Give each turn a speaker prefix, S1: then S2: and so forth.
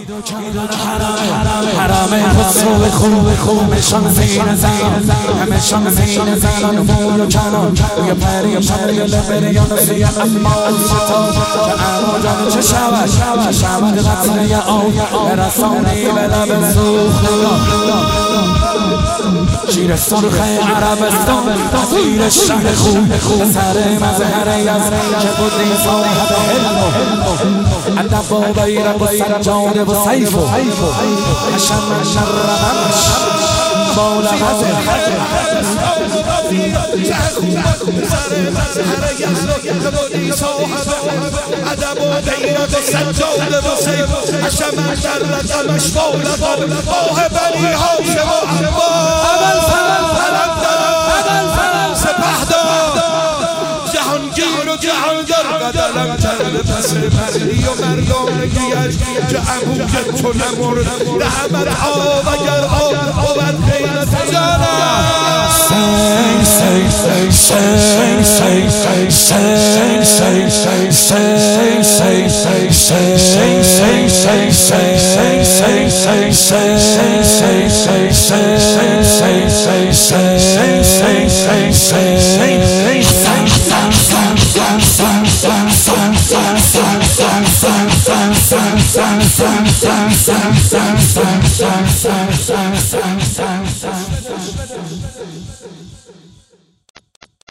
S1: حرم خسرو خوب همشان زین زن همشان زین زن موی و کنان روی پریشان لبریان سیه امال شتا که اموجان چه شود قطره آن برسانی به لب سوخته شیر سرخ عربستان زیر شهر خوب سر مظهر یزد که بودی صاحب علم ادب و بیرق و سجاده و سیف و حشم شرمش بالا غزه سر مظهر یزد که بودی صاحب ادب و بیرق و سجاده و سیف حشم شرمش بالا غزه بنی هاشم و عباس قدلم کرده پس مردی و مردانگیش که عموی تو نمرد رحمت ها وگر آب بود غیرت جانم Sun